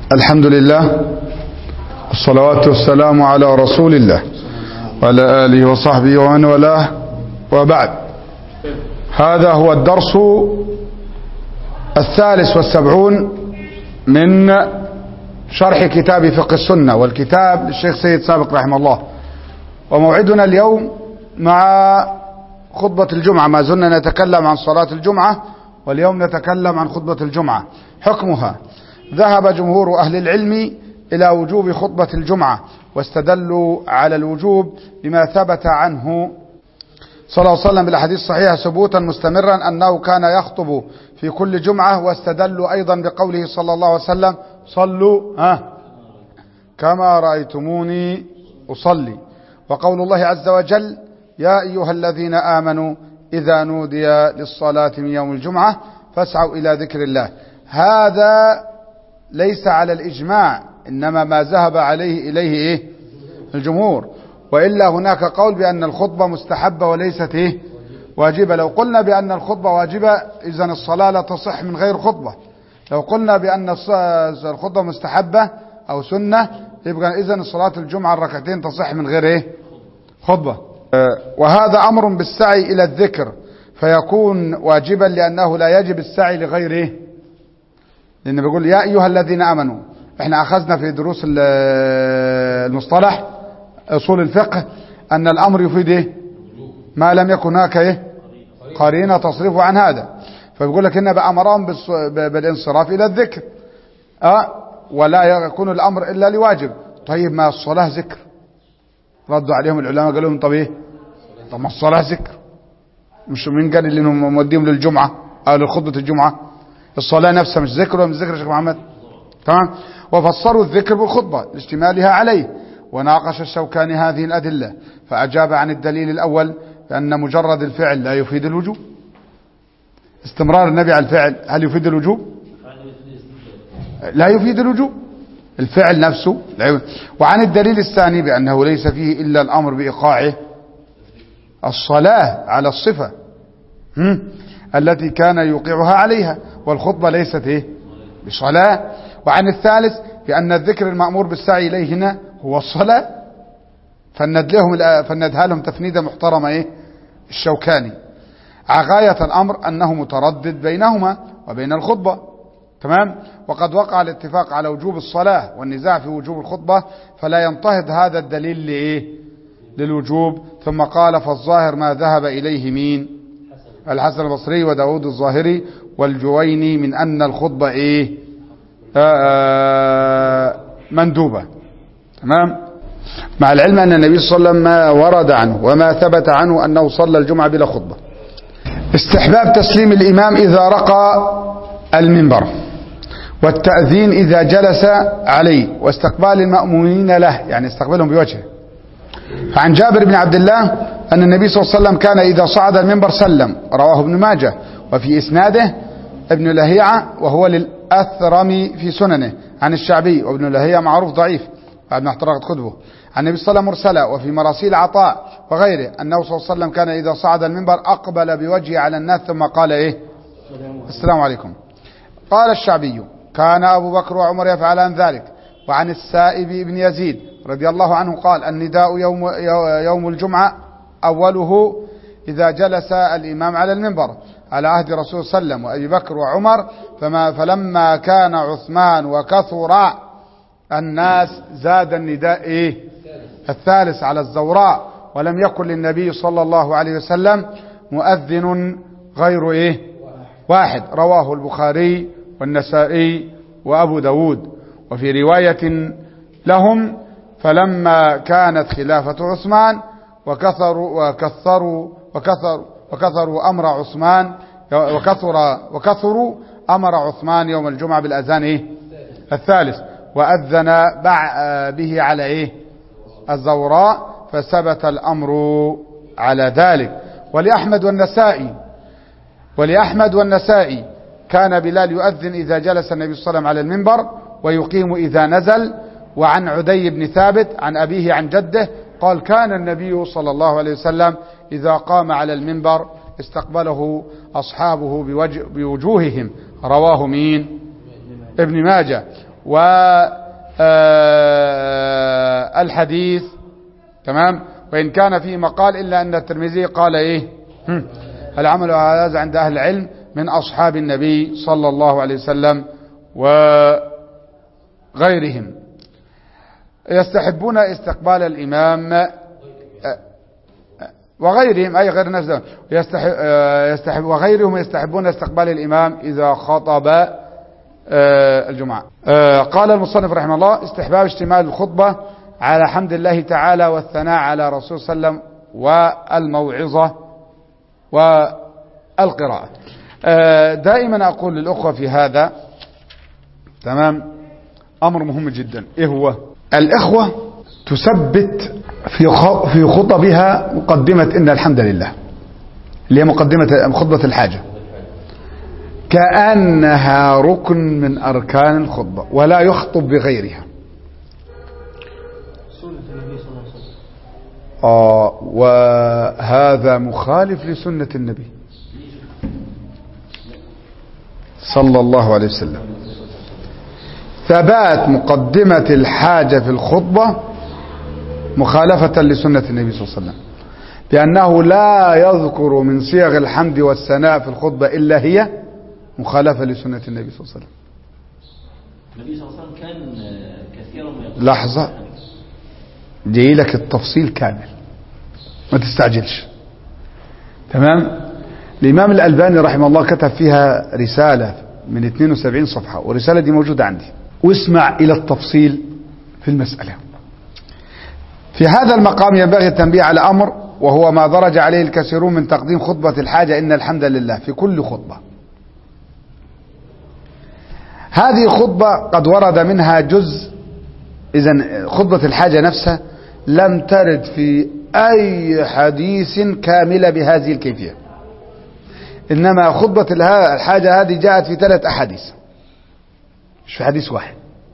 الحمد لله والصلوات والسلام على رسول الله وعلى آله وصحبه ومن والاه، وبعد. هذا هو الدرس 73 من شرح كتاب فقه السنة، والكتاب للشيخ سيد سابق رحمه الله. وموعدنا اليوم مع خطبة الجمعة. ما زلنا نتكلم عن صلاة الجمعة، واليوم نتكلم عن خطبة الجمعة. حكمها: ذهب جمهور أهل العلم إلى وجوب خطبة الجمعة، واستدلوا على الوجوب بما ثبت عنه صلى الله عليه وسلم بالأحاديث الصحيحة ثبوتا مستمرا أنه كان يخطب في كل جمعة. واستدلوا أيضا بقوله صلى الله عليه وسلم: صلوا كما رأيتموني أصلي. وقول الله عز وجل: يا أيها الذين آمنوا إذا نودي للصلاة من يوم الجمعة فاسعوا إلى ذكر الله. هذا ليس على الإجماع، إنما ما ذهب إليه الجمهور. وإلا هناك قول بأن الخطبة مستحبة وليست واجبة. لو قلنا بأن الخطبة واجبة إذن الصلاة لا تصح من غير خطبة. لو قلنا بأن الخطبة مستحبة أو سنة، يبقى إذن صلاة الجمعة الركعتين تصح من غير خطبة. وهذا أمر بالسعي إلى الذكر فيكون واجبا، لأنه لا يجب السعي لغيره. لأنه بيقول: يا أيها الذين آمنوا. احنا أخذنا في دروس المصطلح أصول الفقه أن الأمر يفيد ما لم يكن هناك قرينة تصرف عن هذا. فبيقول لك إن بأمرهم بالانصراف إلى الذكر، ولا يكون الأمر إلا لواجب. طيب ما الصلاة ذكر؟ ردوا عليهم العلماء قالوا لهم: طب ما الصلاة ذكر، مش مين قال اللي انهم موديهم للجمعة أو لخطبة الجمعة؟ الصلاة نفسها مش ذكر ولا مش ذكر يا شيخ محمد؟ تمام. وفسروا الذكر بالخطبة لاشتمالها عليه. وناقش الشوكاني هذه الأدلة فأجاب عن الدليل الأول بأن مجرد الفعل لا يفيد الوجوب. استمرار النبي على الفعل هل يفيد الوجوب؟ لا يفيد الوجوب، الفعل نفسه لا. وعن الدليل الثاني بأنه ليس فيه إلا الأمر بإيقاع الصلاة على الصفة التي كان يوقعها عليها، والخطبة ليست بصلاة. وعن الثالث بأن الذكر المأمور بالسعي إليه هنا هو الصلاة. فندها لهم تفنيدة محترمة الشوكاني. غاية الأمر أنه متردد بينهما وبين الخطبة. تمام. وقد وقع الاتفاق على وجوب الصلاة والنزاع في وجوب الخطبة، فلا ينتهض هذا الدليل للوجوب. ثم قال: فالظاهر ما ذهب إليه مين؟ الحسن البصري وداود الظاهري والجويني من أن الخطبة مندوبة. تمام. مع العلم أن النبي صلى الله عليه وسلم ما ورد عنه وما ثبت عنه أنه صلى الجمعة بلا خطبة. استحباب تسليم الإمام إذا رقى المنبر، والتأذين إذا جلس عليه، واستقبال المأمومين له، يعني استقبلهم بوجهه. فعن جابر بن عبد الله أن النبي صلى الله عليه وسلم كان إذا صعد المنبر سلم. رواه ابن ماجه. وفي إسناده ابن لهيعة وهو للأثرم في سننه عن الشعبي، وابن لهيعة معروف ضعيف بعد ما احترقت كتبه. عن النبي صلى الله عليه وسلم مرسلا. وفي مراسيل عطاء وغيره أنه صلى الله عليه وسلم كان إذا صعد المنبر أقبل بوجهه على الناس ثم قال السلام عليكم. قال الشعبي: كان أبو بكر وعمر يفعلان ذلك. وعن السائب بن يزيد رضي الله عنه قال: النداء يوم الجمعة أوله إذا جلس الإمام على المنبر على عهد رسول صلى الله عليه وسلم وأبي بكر وعمر. فلما كان عثمان وكثر الناس زاد النداء الثالث على الزوراء، ولم يكن للنبي صلى الله عليه وسلم مؤذن غير واحد. رواه البخاري والنسائي وأبو داود. وفي رواية لهم: فلما كانت خلافة عثمان وكثروا أمر عثمان وكثروا أمر عثمان يوم الجمعة بالأذان الثالث، وأذن به على الزوراء، فثبت الأمر على ذلك. ولأحمد والنسائي كان بلال يؤذن إذا جلس النبي صلى الله عليه وسلم على المنبر، ويقيم إذا نزل. وعن عدي بن ثابت عن أبيه عن جده قال: كان النبي صلى الله عليه وسلم إذا قام على المنبر استقبله أصحابه بوجوههم. رواه مين؟ ابن ماجه. والحديث. تمام. وإن كان فيه مقال إلا أن الترمذي قال إيه العمل على هذا عند أهل العلم من أصحاب النبي صلى الله عليه وسلم وغيرهم. يستحبون استقبال الإمام وغيرهم أي غير الناس وغيرهم يستحبون استقبال الإمام إذا خطب الجمعة. قال المصنف رحمه الله استحباب اشتمال الخطبة على حمد الله تعالى والثناء على رسول صلى الله عليه وسلم والموعظة والقراءة. دائما أقول للأخوة في هذا تمام أمر مهم جدا. إيه هو؟ الإخوة تثبت في خطبها مقدمة إن الحمد لله اللي هي مقدمة خطبة الحاجة كأنها ركن من أركان الخطبة ولا يخطب بغيرها. وهذا مخالف لسنة النبي صلى الله عليه وسلم. ثبات مقدمة الحاجة في الخطبة مخالفة لسنة النبي صلى الله عليه وسلم لأنه لا يذكر من صيغ الحمد والثناء في الخطبة إلا هي مخالفة لسنة النبي صلى الله عليه وسلم. النبي صلى الله عليه وسلم كان كثيرا لحظة جاي لك التفصيل كامل ما تستعجلش. تمام. الإمام الألباني رحمه الله كتب فيها رسالة من 72 صفحة والرسالة دي موجودة عندي واسمع إلى التفصيل في المسألة. في هذا المقام ينبغي التنبيه على أمر وهو ما درج عليه الكثيرون من تقديم خطبة الحاجة إن الحمد لله في كل خطبة. هذه خطبة قد ورد منها جزء. إذن خطبة الحاجة نفسها لم ترد في أي حديث كاملة بهذه الكيفية إنما خطبة الحاجة هذه جاءت في 3 أحاديث مش في حديث واحد.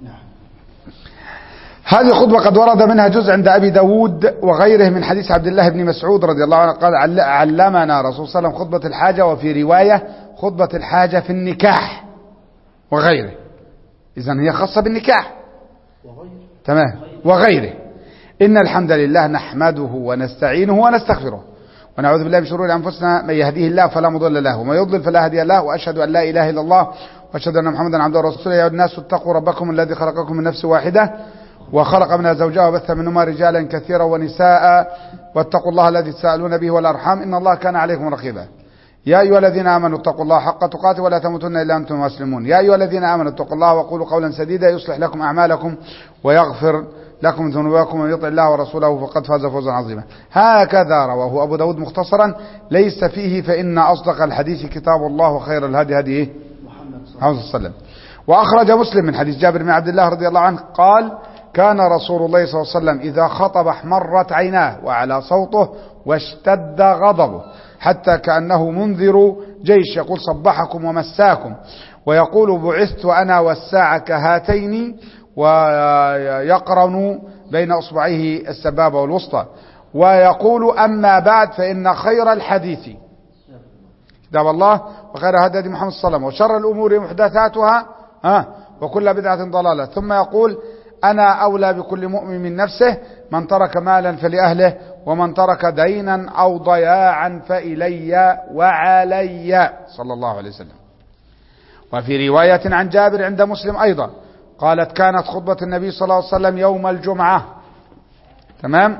هذه خطبة قد ورد منها جزء عند أبي داود وغيره من حديث عبد الله بن مسعود رضي الله عنه قال علمنا رسول صلى الله عليه وسلم خطبة الحاجة وفي رواية خطبة الحاجة في النكاح وغيره. إذن هي خاصة بالنكاح تمام وغيره. إن الحمد لله نحمده ونستعينه ونستغفره ونعوذ بالله من شرور أنفسنا من يهديه الله فلا مضل له ومن يضلل فلا هادي له وأشهد أن لا إله إلا الله وأشهد أن محمدا عبده ورسوله. يا الناس اتقوا ربكم الذي خلقكم من نفس واحدة وخلق منها زوجها وبث منهما رجالا كثيرا ونساء واتقوا الله الذي تساءلون به والأرحام إن الله كان عليكم رقيبا. يا أيها الذين آمنوا اتقوا الله حق تقاته ولا تموتن إلا أنتم مسلمون. يا أيها الذين آمنوا اتقوا الله وقولوا قولا سديدا يصلح لكم أعمالكم ويغفر لكم ذنوبكم ومن يطع الله ورسوله فقد فاز فوزا عظيما. هكذا رواه أبو داود مختصرا ليس فيه فإن أصدق الحديث كتاب الله وخير الهدي هدي محمد صلى الله عليه وسلم. وأخرج مسلم من حديث جابر بن عبد الله رضي الله عنه قال كان رسول الله صلى الله عليه وسلم إذا خطب احمرت عيناه وعلى صوته واشتد غضبه حتى كأنه منذر جيش يقول صبحكم ومساكم ويقول بعثت أنا والساعة كهاتين ويقرن بين أصبعيه السبابة والوسطى ويقول أما بعد فإن خير الحديث كتاب الله وخير هدي محمد صلى الله عليه وسلم وشر الأمور محدثاتها وكل بدعة ضلالة. ثم يقول أنا أولى بكل مؤمن من نفسه من ترك مالا فلأهله ومن ترك دينا أو ضياعا فإلي وعلي صلى الله عليه وسلم. وفي رواية عن جابر عند مسلم أيضا قالت كانت خطبة النبي صلى الله عليه وسلم يوم الجمعة تمام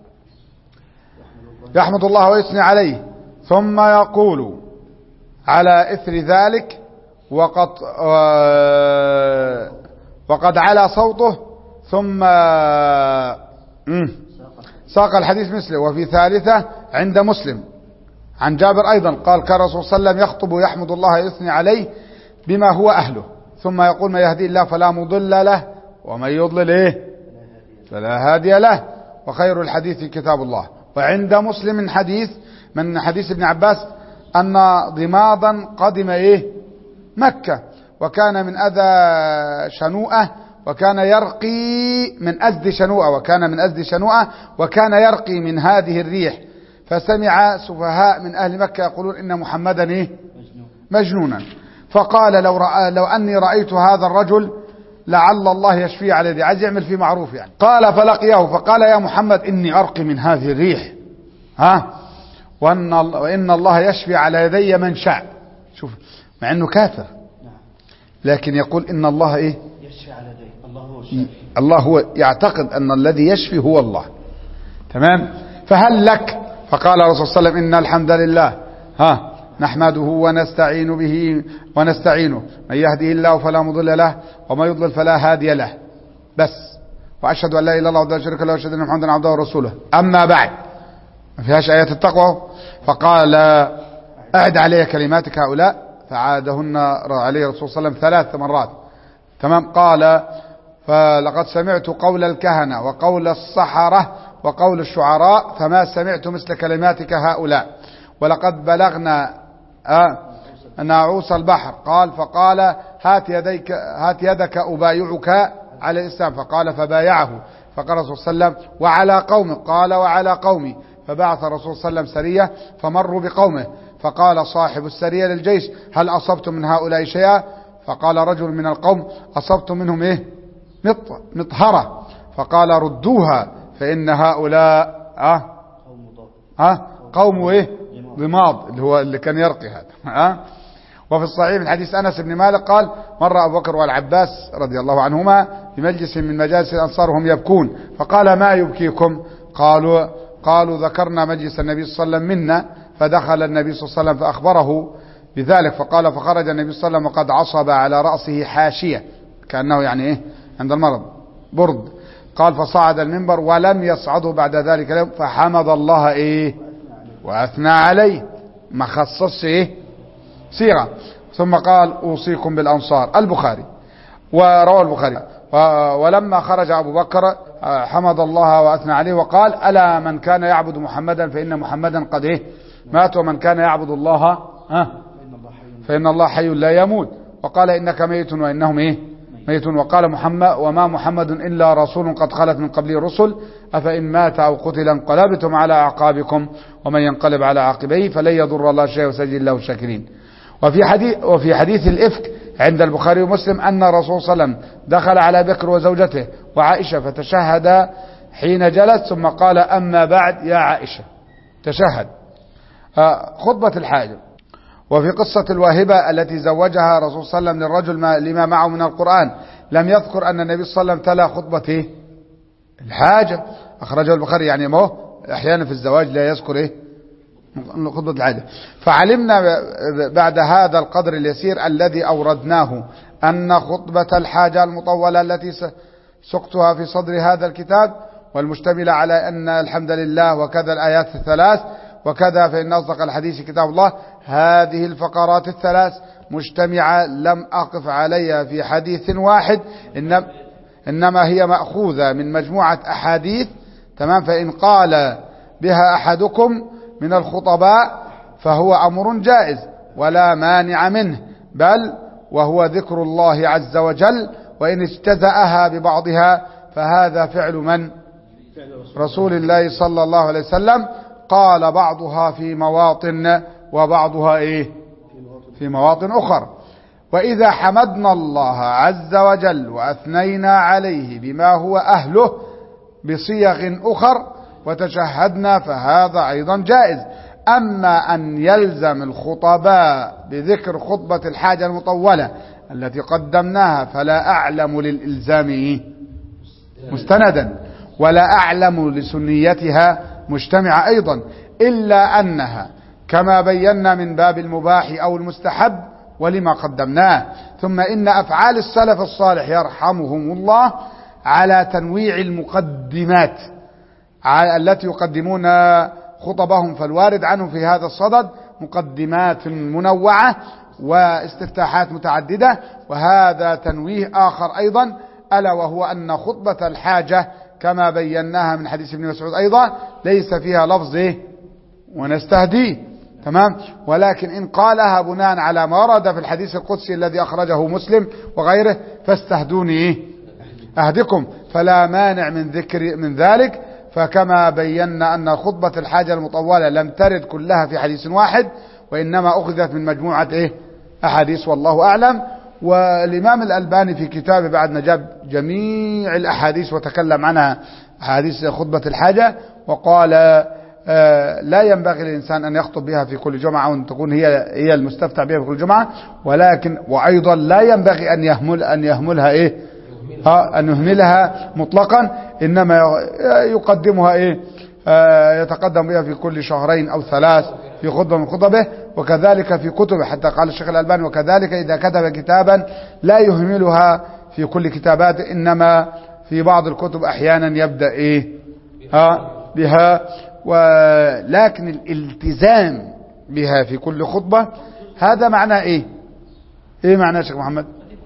يحمد الله ويثني عليه ثم يقول على إثر ذلك وقد على صوته ثم ساق الحديث مثله. وفي ثالثة عند مسلم عن جابر أيضا قال كان رسول صلى الله عليه وسلم يخطب يحمد الله يثني عليه بما هو أهله ثم يقول من يهدي الله فلا مضل له ومن يضلل فلا هادي له وخير الحديث كتاب الله. وعند مسلم من حديث ابن عباس أن ضمادا قدم مكة وكان من أذى شنوءة وكان يرقي من أزد شنوءة وكان يرقي من هذه الريح فسمع سفهاء من أهل مكة يقولون إن محمدا مجنونا فقال لو أني رأيت هذا الرجل لعل الله يشفيه على يدي، عايز يعمل فيه معروف يعني. قال فلقيه فقال يا محمد إني أرقي من هذه الريح وإن الله يشفي على يدي من شاء. شوف، مع أنه كافر لكن يقول إن الله إيه؟ يشفي على يدي، الله هو الشافي. الله هو، يعتقد أن الذي يشفي هو الله. تمام. فهل لك؟ فقال الرسول صلى الله عليه وسلم إن الحمد لله نحمده ونستعين به ونستعينه، من يهده الله فلا مضل له وما يضلل فلا هادي له، بس. وأشهد أن لا إله إلا الله وحده لا شريك له وأشهد أن محمدا عبده ورسوله. أما بعد، ما فيهاش آيات التقوى. فقال أعد علي كلماتك هؤلاء، فعادهن عليه الرسول صلى الله عليه وسلم 3 مرات. تمام. قال فلقد سمعت قول الكهنة وقول السحرة وقول الشعراء فما سمعت مثل كلماتك هؤلاء، ولقد بلغنا ناعوس البحر. قال فقال هات يدك أبايعك على الإسلام، فقال فبايعه. فقال الرسول صلى الله عليه وسلم وعلى قومه؟ قال وعلى قومي. فبعث الرسول صلى الله عليه وسلم سرية فمروا بقومه، فقال صاحب السرية للجيش هل أصبتم من هؤلاء شيئا؟ فقال رجل من القوم أصبتم منهم إيه؟ مطهرة. فقال ردوها فإن هؤلاء قوم إيه؟ ضماد، اللي كان يرقي هذا. وفي الصحيح من حديث أنس بن مالك قال مر أبو بكر والعباس رضي الله عنهما بمجلس من مجالس الأنصار هم يبكون، فقال ما يبكيكم؟ قالوا ذكرنا مجلس النبي صلى الله عليه وسلم منا، فدخل النبي صلى الله عليه وسلم فأخبره بذلك. فقال فخرج النبي صلى الله عليه وسلم وقد عصب على رأسه حاشية، كأنه يعني إيه عند المرض برد. قال فصعد المنبر ولم يصعده بعد ذلك اليوم، فحمد الله إيه وأثنى عليه، ما خصص إيه صيغة. ثم قال أوصيكم بالأنصار. البخاري وروى البخاري. ولما خرج أبو بكر حمد الله وأثنى عليه وقال ألا من كان يعبد محمدا فإن محمدا قد إيه مات، ومن كان يعبد الله فإن الله حي لا يموت. وقال إنك ميت وإنهم إيه ميتون. وقال محمد وما محمد إلا رسول قد خلت من قبله الرسل أفإن مات أو قتل انقلبتم على أعقابكم ومن ينقلب على عقبيه فلن يضر الله شيئا وسيجزي الله الشاكرين. وفي حديث الإفك عند البخاري ومسلم أن الرسول صلى الله عليه وسلم دخل على بكر وزوجته وعائشة فتشهد حين جلس، ثم قال أما بعد يا عائشة، تشهد. خطبة الحاجة. وفي قصة الواهبة التي زوجها الرسول صلى الله عليه وسلم للرجل لما معه من القرآن لم يذكر أن النبي صلى الله عليه وسلم تلا خطبة الحاجة، أخرجه البخاري. يعني ما أحيانا في الزواج لا يذكر خطبة الحاجة. فعلمنا بعد هذا القدر اليسير الذي أوردناه أن خطبة الحاجة المطولة التي سقتها في صدر هذا الكتاب والمشتملة على أن الحمد لله وكذا الآيات 3 وكذا فإن أصدق الحديث كتاب الله، هذه الفقرات 3 مجتمعة لم أقف عليها في حديث واحد، إنما هي مأخوذة من مجموعة أحاديث. تمام. فإن قال بها أحدكم من الخطباء فهو أمر جائز ولا مانع منه، بل وهو ذكر الله عز وجل، وإن اجتزأها ببعضها فهذا فعل من؟ رسول الله صلى الله عليه وسلم. قال بعضها في مواطن وبعضها في مواطن أخر. وإذا حمدنا الله عز وجل وأثنينا عليه بما هو أهله بصيغ أخر وتشهدنا فهذا أيضا جائز. أما أن يلزم الخطباء بذكر خطبة الحاجة المطولة التي قدمناها فلا أعلم للإلزام مستندا ولا أعلم لسنيتها مجتمعة أيضا، إلا أنها كما بينا من باب المباح أو المستحب ولما قدمناه. ثم إن أفعال السلف الصالح يرحمهم الله على تنويع المقدمات التي يقدمون خطبهم، فالوارد عنهم في هذا الصدد مقدمات منوعة واستفتاحات متعددة. وهذا تنويه آخر أيضا، ألا وهو أن خطبة الحاجة كما بيناها من حديث ابن مسعود أيضا ليس فيها لفظ ونستهديه. تمام. ولكن إن قالها بناء على ما ورد في الحديث القدسي الذي أخرجه مسلم وغيره فاستهدوني أهدكم، فلا مانع من ذلك. فكما بينا أن خطبة الحاجة المطولة لم ترد كلها في حديث واحد، وإنما أخذت من مجموعة أحاديث والله أعلم. والإمام الألباني في كتابه بعد ما جاب جميع الأحاديث وتكلم عنها، أحاديث خطبة الحاجة، وقال لا ينبغي للإنسان أن يخطب بها في كل جمعة وأن تكون هي المستفتح بها في كل جمعة، ولكن وأيضا لا ينبغي أن يهملها أن يهملها مطلقا، إنما يقدمها يتقدم بها في كل شهرين أو 3 في خطبة من خطبه، وكذلك في كتبه، حتى قال الشيخ الألباني وكذلك إذا كتب كتابا لا يهملها في كل كتابات، إنما في بعض الكتب أحيانا يبدأ بها، ولكن الالتزام بها في كل خطبة هذا معناه إيه معناه شيخ محمد؟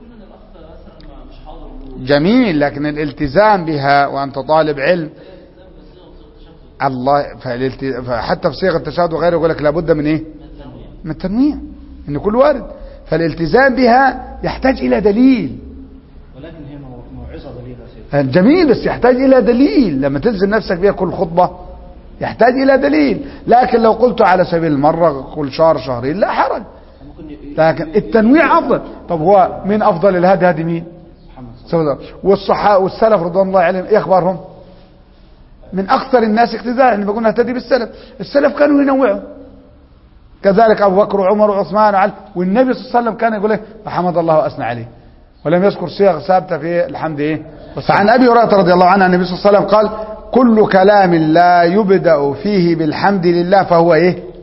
جميل، لكن الالتزام بها وأنت طالب علم الله، فحتى في صيغة التشهد وغيره يقول لك لابد من من التنويع، إن كل وارد، فالالتزام بها يحتاج إلى دليل، ولكن هي موعظة دليل جميل، بس يحتاج إلى دليل. لما تلزم نفسك بها كل خطبة يحتاج إلى دليل، لكن لو قلت على سبيل المرة كل شهر شهرين لا حرج، لكن التنويع أفضل. طب هو من أفضل الهدي هدي مين؟ والصحابة والسلف رضوان الله عليهم إيه أخبارهم؟ من أكثر الناس اقتداء، اللي بيقولنا اهتدي بالسلف، السلف كانوا ينوعوا، كذلك أبو بكر وعمر وعثمان وعلي، والنبي صلى الله عليه وسلم كان يقول فحمد الله وأثنى عليه، ولم يذكر صيغ ثابتة في الحمد فعن أبي هريرة رضي الله عنه النبي صلى الله عليه وسلم قال كل كلام لا يبدأ فيه بالحمد لله فهو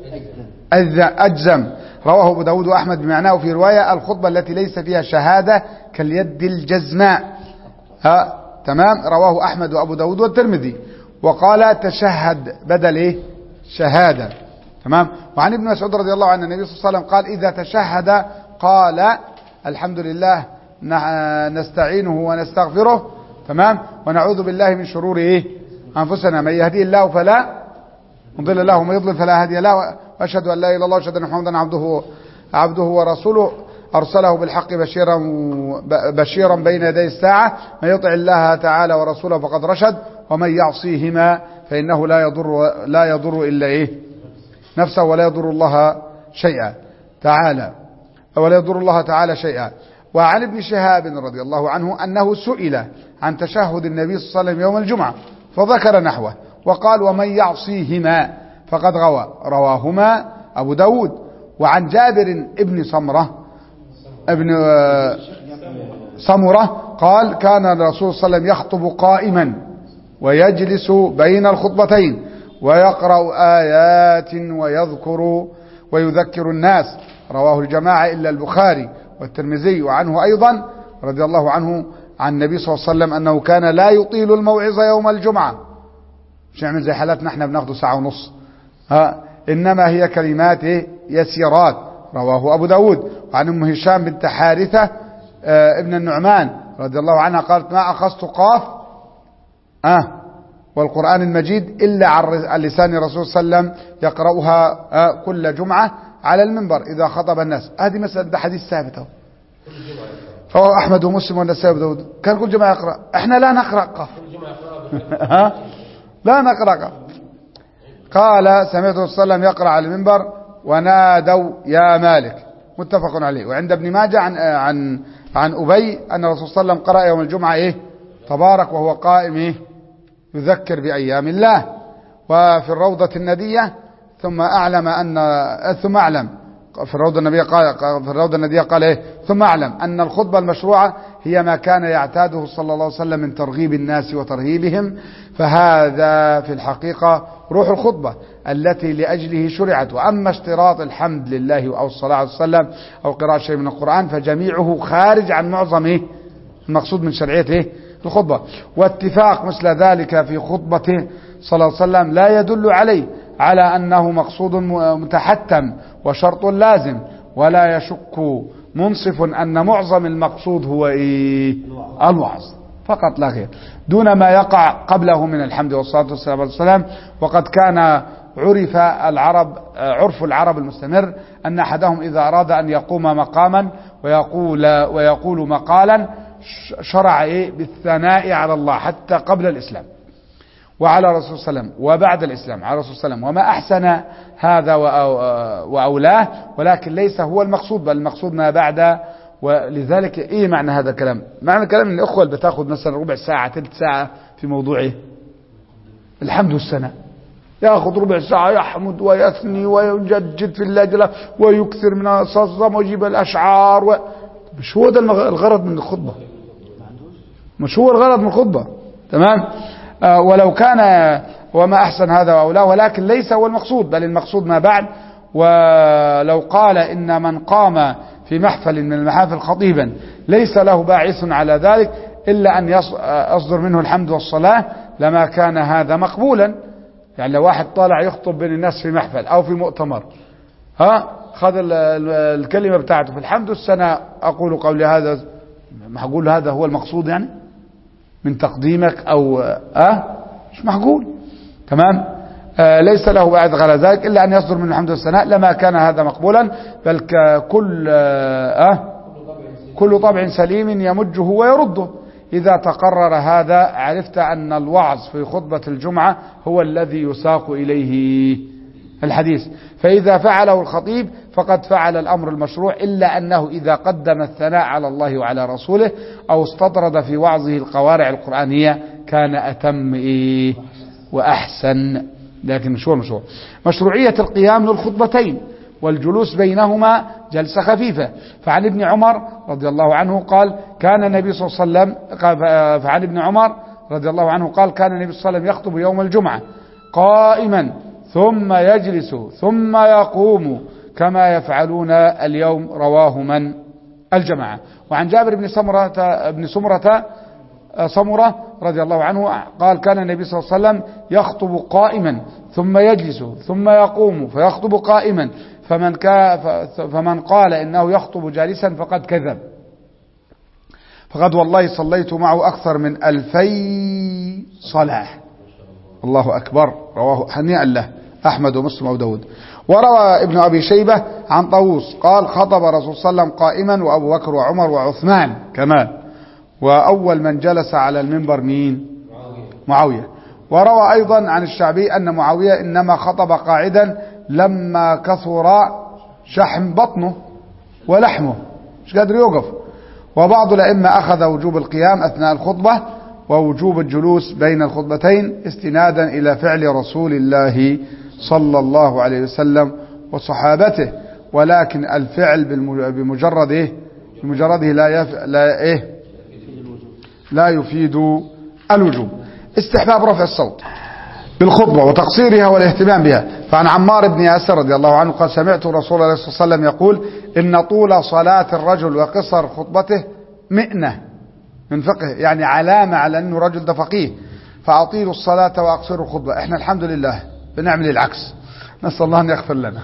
أجزم، رواه أبو داود وأحمد بمعناه، في رواية الخطبة التي ليس فيها شهادة كاليد الجزماء، تمام، رواه أحمد وأبو داود والترمذي، وقال تشهد بدل شهادة، تمام. وعن ابن مسعود رضي الله عنه النبي صلى الله عليه وسلم قال إذا تشهد قال الحمد لله نستعينه ونستغفره، تمام، ونعوذ بالله من شرور أنفسنا، من يهدي الله فلا مضل له ومن يضلل فلا هادي له، وأشهد أن لا إله إلا الله وأشهد أن محمدا عبده ورسوله أرسله بالحق بشيرا بين يدي الساعة، من يطع الله تعالى ورسوله فقد رشد، ومن يعصيهما فإنه لا يضر إلا نفسه ولا يضر الله تعالى شيئا. وعن ابن شهاب رضي الله عنه أنه سئل عن تشهد النبي صلى الله عليه وسلم يوم الجمعة فذكر نحوه، وقال ومن يعصيهما فقد غوى، رواهما أبو داود. وعن جابر ابن سمرة قال كان الرسول صلى الله عليه وسلم يخطب قائما ويجلس بين الخطبتين ويقرأ آيات ويذكر الناس، رواه الجماعة إلا البخاري والترمذي. وعنه أيضا رضي الله عنه عن النبي صلى الله عليه وسلم أنه كان لا يطيل الموعظة يوم الجمعة، مش نعمل زي حالاتنا احنا بناخده 1.5 ساعة، إنما هي كلمات يسيرات، رواه أبو داود. وعن أم هشام بنت حارثة ابن النعمان رضي الله عنها قالت ما أخذت قاف والقرآن المجيد إلا عن لسان الرسول صلى الله عليه وسلم يقرأها كل جمعة على المنبر إذا خطب الناس. هذه مسألة، ده حديث ثابت رواه أحمد ومسلم والنسائي وابو داود، كان كل جمعة يقرأ، احنا لا نقرأ قاف لا نقرأ قاف. قال سمعت الرسول صلى الله عليه وسلم يقرأ على المنبر ونادوا يا مالك، متفق عليه. وعند ابن ماجه عن أبي أن الرسول صلى الله عليه وسلم قرأ يوم الجمعة تبارك وهو قائم يذكر بأيام الله. وفي الروضة الندية ثم أعلم في الروضة الندية قال ثم أعلم أن الخطبة المشروعة هي ما كان يعتاده صلى الله عليه وسلم من ترغيب الناس وترهيبهم، فهذا في الحقيقة روح الخطبة التي لأجله شرعت. وأما اشتراط الحمد لله أو الصلاة عليه وسلم أو قراءة شيء من القرآن فجميعه خارج عن معظم المقصود من شرعية الخطبة. واتفاق مثل ذلك في خطبته صلى الله عليه وسلم لا يدل على أنه مقصود متحتم وشرط لازم، ولا يشك منصف أن معظم المقصود هو الوعظ فقط لا غير، دون ما يقع قبله من الحمد والصلاة والسلام. وقد كان عرف العرب المستمر أن أحدهم إذا أراد أن يقوم مقاما ويقول مقالا شرع بالثناء على الله حتى قبل الإسلام وعلى رسول الله صلى الله عليه وسلم وبعد الإسلام على رسول الله صلى الله عليه وسلم، وما أحسن هذا وأولاه، ولكن ليس هو المقصود، بل المقصود ما بعد ولذلك ايه معنى هذا الكلام؟ معنى الكلام ان الاخوة اللي بتاخد مثلا ربع ساعة ثلث ساعة في موضوع ايه؟ الحمد والثناء، ياخذ ربع ساعة يحمد ويثني ويجدد في الله جل ويكثر من الصلاة ويجيب الاشعار مش هو ده الغرض من الخطبة، مش هو الغرض من الخطبة. تمام. ولو كان وما احسن هذا واولاه، ولكن ليس هو المقصود، بل المقصود ما بعد. ولو قال ان من قام في محفل من المحافل خطيبا ليس له باعث على ذلك الا ان يصدر منه الحمد والصلاة لما كان هذا مقبولا. يعني لو واحد طالع يخطب بين الناس في محفل او في مؤتمر، خذ الكلمة بتاعته في الحمد والثناء، اقول قولي هذا، معقول هذا هو المقصود يعني من تقديمك او مش معقول. تمام. ليس له بعد على ذلك الا ان يصدر من الحمد والثناء لما كان هذا مقبولا، بل كل طبع سليم يمجه ويرده. اذا تقرر هذا عرفت ان الوعظ في خطبة الجمعة هو الذي يساق اليه الحديث، فاذا فعله الخطيب فقد فعل الامر المشروع، الا انه اذا قدم الثناء على الله وعلى رسوله او استطرد في وعظه القوارع القرآنية كان اتم واحسن. لكن شو المشروع؟ مشروعية القيام للخطبتين والجلوس بينهما جلسة خفيفة. فعن ابن عمر رضي الله عنه قال كان النبي صلى الله عليه وسلم فعن ابن عمر رضي الله عنه قال كان النبي صلى الله عليه وسلم يخطب يوم الجمعة قائما ثم يجلس ثم يقوم كما يفعلون اليوم، رواه من؟ الجماعة. وعن جابر بن سمرة رضي الله عنه قال كان النبي صلى الله عليه وسلم يخطب قائما ثم يجلس ثم يقوم فيخطب قائما، فمن قال إنه يخطب جالسا فقد كذب، فقد والله صليت معه أكثر من 2000 صلاة. الله أكبر. رواه هنيئا له أحمد ومسلم وداود. وروى ابن أبي شيبة عن طاووس قال خطب رسول صلى الله عليه وسلم قائما وأبو بكر وعمر وعثمان كمان، وأول من جلس على المنبر مين؟ معاوية. وروى أيضا عن الشعبي أن معاوية إنما خطب قاعدا لما كثر شحم بطنه ولحمه مش قادر يوقف. وبعض الأئمة أخذ وجوب القيام أثناء الخطبة ووجوب الجلوس بين الخطبتين استنادا إلى فعل رسول الله صلى الله عليه وسلم وصحابته، ولكن الفعل بمجرده لا يفيد الوجوب. استحباب رفع الصوت بالخطبة وتقصيرها والاهتمام بها. فعن عمار بن ياسر رضي الله عنه قال سمعت رسول الله صلى الله عليه وسلم يقول إن طول صلاة الرجل وقصر خطبته مئنة من فقه، يعني علامة على أنه رجل ده فقيه. فأطيلوا الصلاة وأقصروا الخطبة. احنا الحمد لله بنعمل العكس، نسأل الله أن يغفر لنا.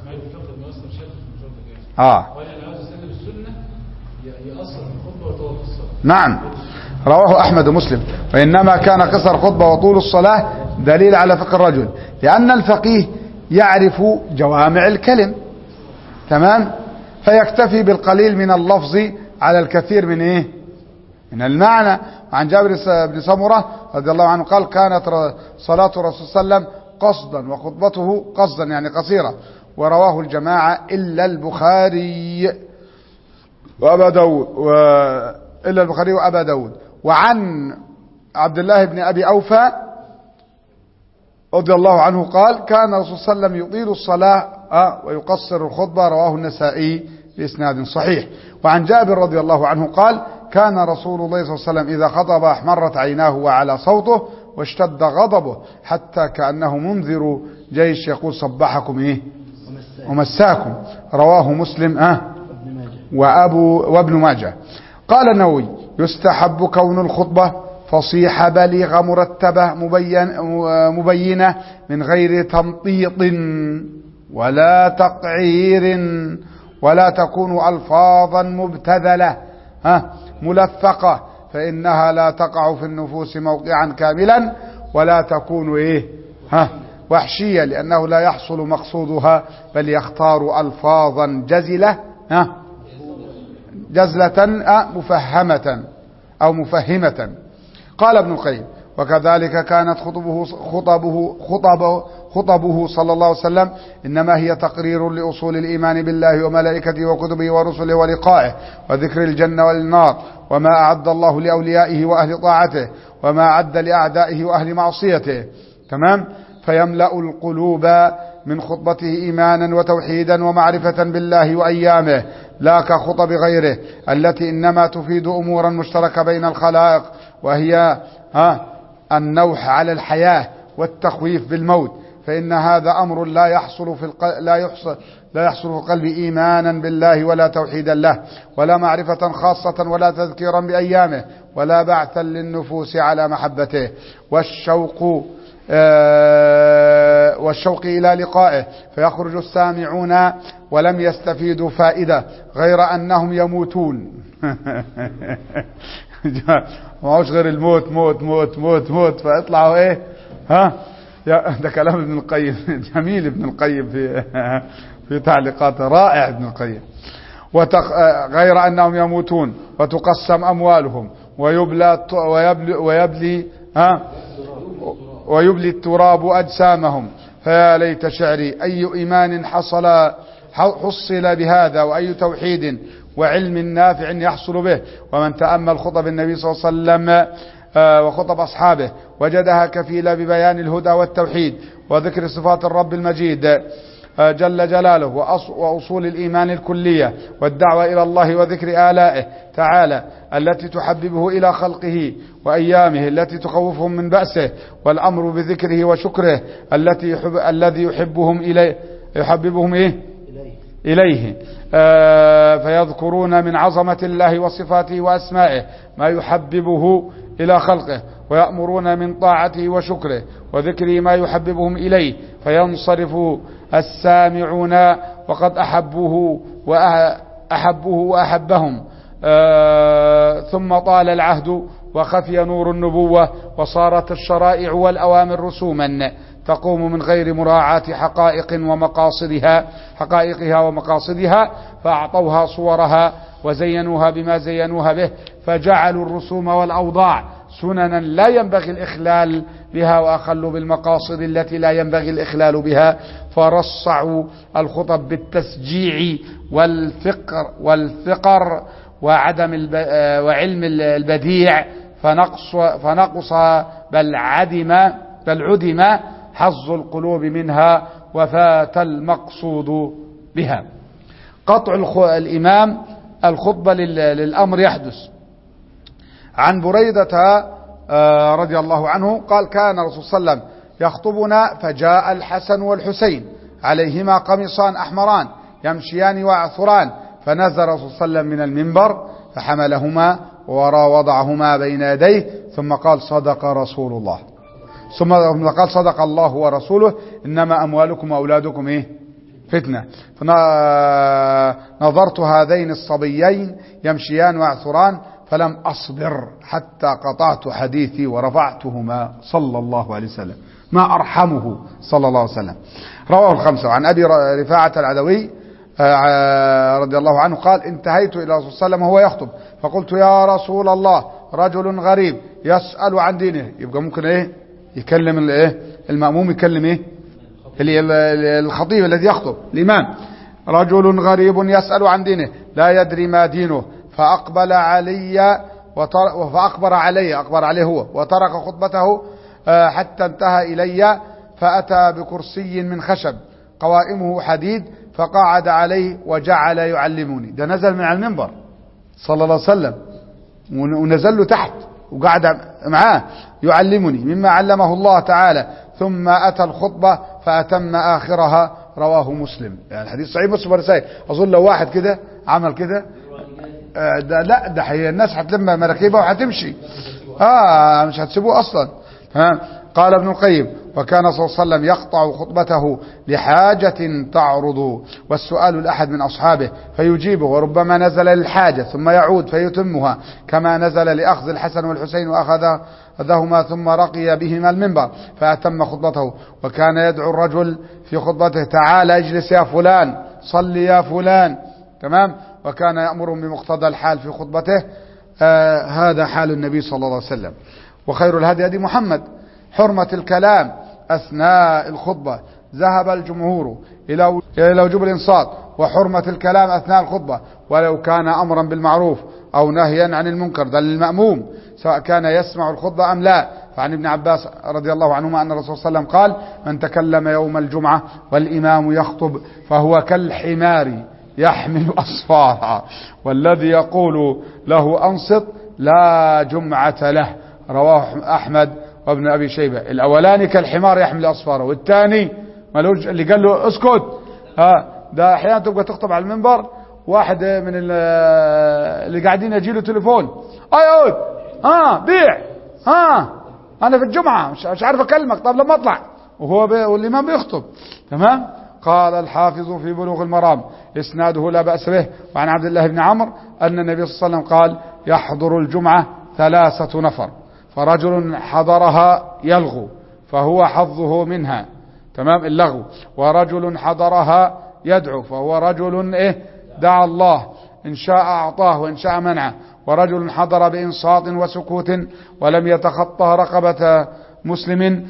نعم. رواه أحمد ومسلم. وإنما كان قصر خطبة وطول الصلاة دليل على فقه الرجل، لأن الفقيه يعرف جوامع الكلم. تمام. فيكتفي بالقليل من اللفظ على الكثير من المعنى. وعن جابر بن سمرة رضي الله عنه قال كانت صلاة الرسول صلى الله عليه وسلم قصدا وخطبته قصدا يعني قصيرة. ورواه الجماعة إلا البخاري وأبا داود. وعن عبد الله بن أبي أوفى رضي الله عنه قال كان الرسول صلى الله عليه وسلم يطيل الصلاة ويقصر الخطبة، رواه النسائي بإسناد صحيح. وعن جابر رضي الله عنه قال كان رسول الله صلى الله عليه وسلم إذا خطب أحمرت عيناه وعلى صوته واشتد غضبه حتى كأنه منذر جيش يقول صبحكم ومساكم، رواه مسلم وابن ماجه. قال النووي يستحب كون الخطبة فصيحة بليغة مرتبة مبينة من غير تمطيط ولا تقعير، ولا تكون ألفاظا مبتذلة ملفقة، فإنها لا تقع في النفوس موقعا كاملا، ولا تكون وحشية لأنه لا يحصل مقصودها، بل يختار ألفاظا جزلة مفهمة أو مفهمة. قال ابن القيم وكذلك كانت خطبه صلى الله عليه وسلم إنما هي تقرير لأصول الإيمان بالله وملائكته وكتبه ورسله ولقائه وذكر الجنة والنار وما أعد الله لأوليائه وأهل طاعته وما أعد لأعدائه وأهل معصيته. تمام. فيملأ القلوب من خطبته إيمانا وتوحيدا ومعرفة بالله وأيامه، لا كخطب غيره التي إنما تفيد أمورا مشتركة بين الخلائق، وهي النوح على الحياة والتخويف بالموت، فإن هذا أمر لا يحصل في القلب إيمانا بالله ولا توحيدا له ولا معرفة خاصة ولا تذكيرا بأيامه ولا بعثا للنفوس على محبته والشوق إلى لقائه، فيخرج السامعون ولم يستفيدوا فائدة غير أنهم يموتون. معوش غير الموت موت موت موت موت، فاطلعوا ايه ده كلام ابن القيم. جميل ابن القيم في تعليقاته، رائع ابن القيم. غير أنهم يموتون وتقسم أموالهم ويبلي التراب أجسامهم، فيا ليت شعري أي إيمان حصل بهذا وأي توحيد وعلم نافع يحصل به. ومن تأمل خطب النبي صلى الله عليه وسلم وخطب أصحابه وجدها كفيلة ببيان الهدى والتوحيد وذكر صفات الرب المجيد جل جلاله وأصول الإيمان الكلية والدعوة إلى الله وذكر آلائه تعالى التي تحببه إلى خلقه وأيامه التي تخوفهم من بأسه، والأمر بذكره وشكره الذي يحببهم إليه فيذكرون من عظمة الله وصفاته وأسمائه ما يحببه إلى خلقه، ويأمرون من طاعته وشكره وذكره ما يحببهم إليه، فينصرف السامعون وقد أحبوه وأحبهم. ثم طال العهد وخفي نور النبوة وصارت الشرائع والأوامر رسوما تقوم من غير مراعاة حقائقها ومقاصدها، فأعطوها صورها وزينوها بما زينوها به، فجعلوا الرسوم والأوضاع سننا لا ينبغي الإخلال بها، وأخلوا بالمقاصد التي لا ينبغي الإخلال بها، فرصعوا الخطب بالتسجيع والفقر وعلم البديع، فنقص بل عدم حظ القلوب منها وفات المقصود بها. قطع الإمام الخطبة للأمر يحدث. عن بريدة رضي الله عنه قال: كان الرسول صلى الله عليه وسلم يخطبنا فجاء الحسن والحسين عليهما قميصان أحمران يمشيان ويعثران، فنزل الرسول صلى الله عليه وسلم من المنبر فحملهما ووضعهما بين يديه، ثم قال: صدق رسول الله. ثم قال: صدق الله ورسوله، إنما أموالكم وأولادكم فتنة. فنظرت هذين الصبيين يمشيان ويعثران فلم أصبر حتى قطعت حديثي ورفعتهما صلى الله عليه وسلم، ما أرحمه صلى الله عليه وسلم. رواه الخمسة. عن أبي رفاعة العدوي رضي الله عنه قال: انتهيت إلى رسول الله صلى الله عليه وسلم وهو يخطب، فقلت: يا رسول الله، رجل غريب يسأل عن دينه. يبقى ممكن يكلم المأموم، يكلم الخطيب الذي يخطب الإمام. رجل غريب يسأل عن دينه لا يدري ما دينه، فأقبل علي أقبر عليه هو وترك خطبته حتى انتهى إلي، فأتى بكرسي من خشب قوائمه حديد فقعد عليه وجعل يعلمني. ده نزل من على المنبر صلى الله عليه وسلم ونزل له تحت وقعد معاه يعلمني مما علمه الله تعالى، ثم أتى الخطبة فأتم آخرها. رواه مسلم. يعني الحديث صحيح مسلم ورسائل. أظن لو واحد كده عمل كده ده الناس هتلم مراكبها وهتمشي، مش هتسيبوه أصلا. قال ابن القيم: وكان صلى الله عليه وسلم يقطع خطبته لحاجة تعرض والسؤال الأحد من أصحابه فيجيبه، وربما نزل للحاجة ثم يعود فيتمها، كما نزل لأخذ الحسن والحسين وأخذهما ثم رقي بهما المنبر فأتم خطبته. وكان يدعو الرجل في خطبته: تعال اجلس يا فلان، صل يا فلان. تمام. وكان يأمرهم بمقتضى الحال في خطبته. هذا حال النبي صلى الله عليه وسلم. وخير الهدي هدي محمد. حرمة الكلام أثناء الخطبة ذهب الجمهور إلى وجوب الإنصات، وحرمة الكلام أثناء الخطبة ولو كان أمرا بالمعروف أو نهيا عن المنكر، ده للمأموم سواء كان يسمع الخطبة أم لا. فعن ابن عباس رضي الله عنهما أن الرسول صلى الله عليه وسلم قال: من تكلم يوم الجمعة والإمام يخطب فهو كالحمار يحمل أصفارا، والذي يقول له أنصت لا جمعة له. رواه أحمد وابن أبي شيبة. الأولاني كالحمار يحمل أصفاره، والثاني ملوش اللي قال له اسكت. ده أحيانا تبقى تخطب على المنبر، واحد من اللي قاعدين يجيله تليفون: اقعد، بيع، انا في الجمعة مش عارف اكلمك، طب لما اطلع، والامام بيخطب. تمام. قال الحافظ في بلوغ المرام اسناده لا بأس به. وعن عبد الله بن عمرو ان النبي صلى الله عليه وسلم قال: يحضر الجمعة 3 نفر، فرجل حضرها يلغو فهو حظه منها، تمام، اللغو، ورجل حضرها يدعو فهو رجل دعا الله، إن شاء أعطاه وإن شاء منعه، ورجل حضر بإنصات وسكوت ولم يتخطى رقبة مسلم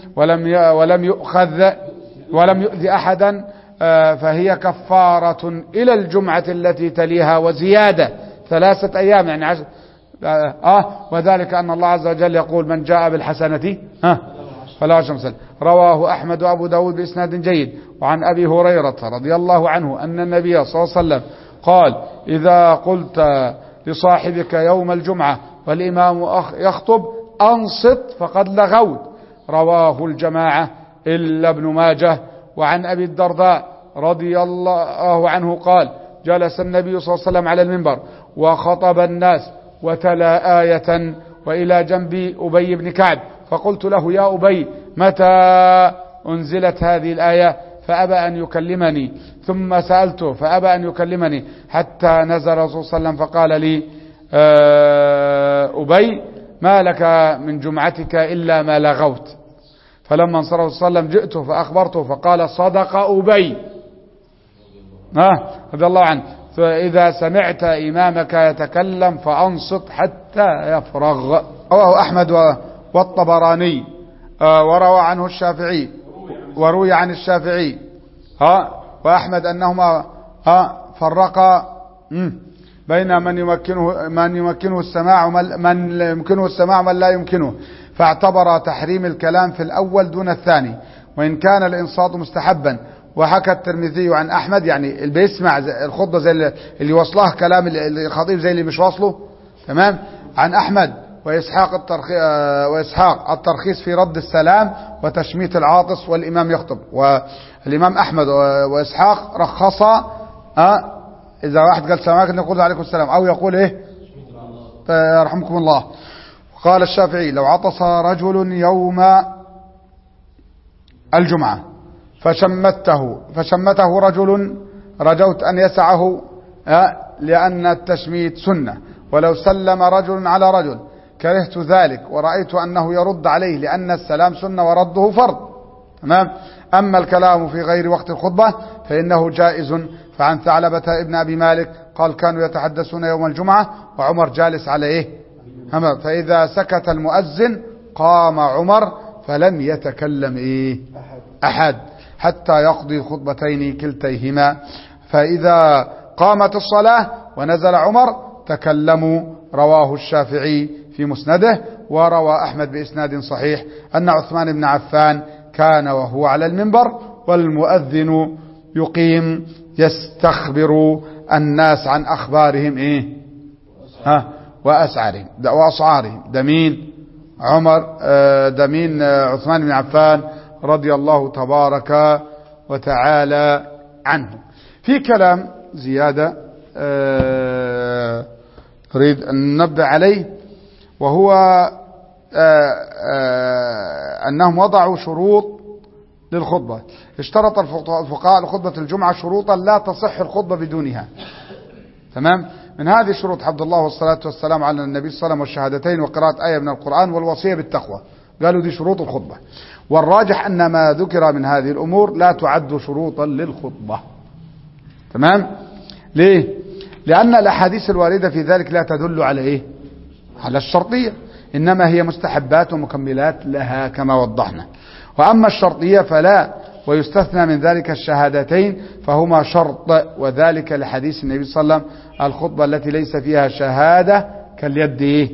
ولم يؤذي أحدا فهي كفارة إلى الجمعة التي تليها وزيادة 3 أيام، يعني 10. وذلك أن الله عز وجل يقول: من جاء بالحسنة فلا عشر أمثالها. رواه أحمد وأبو داود بإسناد جيد. وعن أبي هريرة رضي الله عنه أن النبي صلى الله عليه وسلم قال: إذا قلت لصاحبك يوم الجمعة والإمام يخطب أنصت فقد لغوت. رواه الجماعة إلا ابن ماجه. وعن أبي الدرداء رضي الله عنه قال: جلس النبي صلى الله عليه وسلم على المنبر وخطب الناس وتلا آية وإلى جنبي أبي بن كعب، فقلت له: يا أبي، متى أنزلت هذه الآية؟ فأبى أن يكلمني، ثم سألته فأبى أن يكلمني حتى نزل الرسول صلى الله عليه وسلم فقال لي: أبي، ما لك من جمعتك إلا ما لغوت. فلما انصرف صلى الله عليه وسلم جئته فأخبرته فقال: صدق أبي رضي الله عنه، فإذا سمعت إمامك يتكلم فأنصت حتى يفرغ. رواه أحمد والطبراني، وروى عنه الشافعي، وروي عن الشافعي وأحمد أنهما فرقا بين من يمكنه السماع ومن يمكنه السماع ومن لا يمكنه، فاعتبر تحريم الكلام في الأول دون الثاني، وإن كان الإنصات مستحبا. وحكى الترمذي عن أحمد، يعني اللي بيسمع الخطبة زي اللي وصلها كلام الخطيب زي اللي مش وصله، تمام، عن أحمد وإسحاق الترخيص في رد السلام وتشميت العاطس والإمام يخطب. والإمام أحمد وإسحاق رخصا إذا واحد قال السلام عليكم يقول عليكم السلام، أو يقول رحمكم الله. قال الشافعي: لو عطس رجل يوم الجمعة فشمته رجل رجوت أن يسعه لأن التشميت سنة، ولو سلم رجل على رجل كرهت ذلك ورأيت أنه يرد عليه لأن السلام سنة ورده فرض. تمام. أما الكلام في غير وقت الخطبة فإنه جائز. فعن ثعلبة ابن أبي مالك قال: كانوا يتحدثون يوم الجمعة وعمر جالس على فإذا سكت المؤذن قام عمر فلم يتكلم أحد حتى يقضي خطبتين كلتيهما، فإذا قامت الصلاة ونزل عمر تكلموا. رواه الشافعي في مسنده. وروى أحمد بإسناد صحيح أن عثمان بن عفان كان وهو على المنبر والمؤذن يقيم يستخبر الناس عن أخبارهم وأسعارهم. دمين عثمان بن عفان رضي الله تبارك وتعالى عنه. في كلام زيادة أريد أن ننبه عليه، وهو أنهم وضعوا شروط للخطبة. اشترط الفقهاء لخطبة الجمعة شروطا لا تصح الخطبة بدونها. تمام. من هذه الشروط حمد الله والصلاة والسلام على النبي صلى الله عليه وسلم والشهادتين وقراءة آية من القرآن والوصية بالتقوى. قالوا دي شروط الخطبة، والراجح أن ما ذكر من هذه الأمور لا تعد شروطا للخطبة. تمام. ليه؟ لأن الأحاديث الواردة في ذلك لا تدل على على الشرطية. إنما هي مستحبات ومكملات لها كما وضحنا. وأما الشرطية فلا، ويستثنى من ذلك الشهادتين فهما شرط، وذلك لحديث النبي صلى الله عليه وسلم: الخطبة التي ليس فيها شهادة كاليد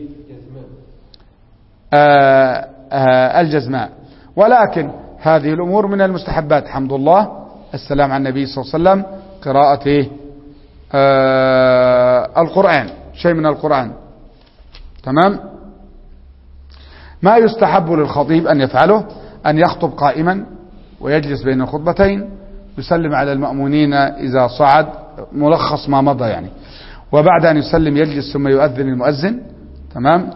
الجزماء. ولكن هذه الأمور من المستحبات، حمد الله، السلام على النبي صلى الله عليه وسلم، قراءة القرآن، شيء من القرآن. تمام. ما يستحب للخطيب أن يفعله: أن يخطب قائما ويجلس بين الخطبتين، يسلم على المأمونين إذا صعد، ملخص ما مضى يعني، وبعد أن يسلم يجلس ثم يؤذن المؤذن. تمام.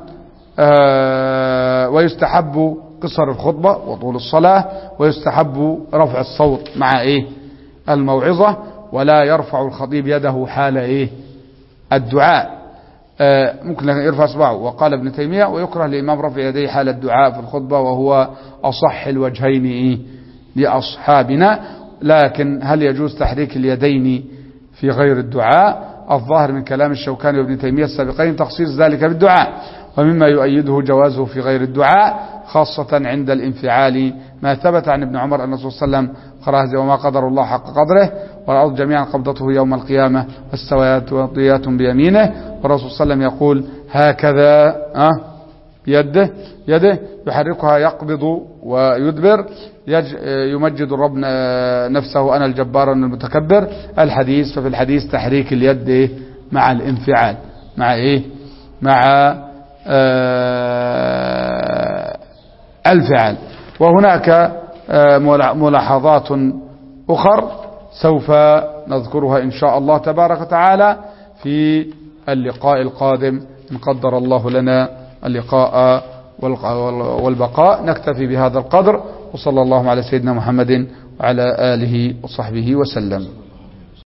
ويستحب قصر الخطبة وطول الصلاة، ويستحب رفع الصوت مع الموعظة، ولا يرفع الخطيب يده حال الدعاء، ممكن يرفع اصبعه. وقال ابن تيمية: ويكره للإمام رفع يديه حال الدعاء في الخطبة، وهو أصح الوجهين لأصحابنا. لكن هل يجوز تحريك اليدين في غير الدعاء؟ الظاهر من كلام الشوكاني وابن تيمية السابقين تخصيص ذلك بالدعاء، ومما يؤيده جوازه في غير الدعاء، خاصة عند الانفعال، ما ثبت عن ابن عمر أن الرسول صلى الله عليه وسلم قرأ: وما قدر الله حق قدره، والأرض جميعا قبضته يوم القيامة، والسويات وطيات بيمينه. والرسول صلى الله عليه وسلم يقول: هكذا يده يحركها، يقبض ويدبر، يمجد الرب نفسه: أنا الجبار المتكبر. الحديث. ففي الحديث تحريك اليد مع الانفعال، مع الفعل. وهناك ملاحظات أخر سوف نذكرها إن شاء الله تبارك وتعالى في اللقاء القادم، إن قدر الله لنا اللقاء والبقاء. نكتفي بهذا القدر، وصلى الله على سيدنا محمد وعلى آله وصحبه وسلم.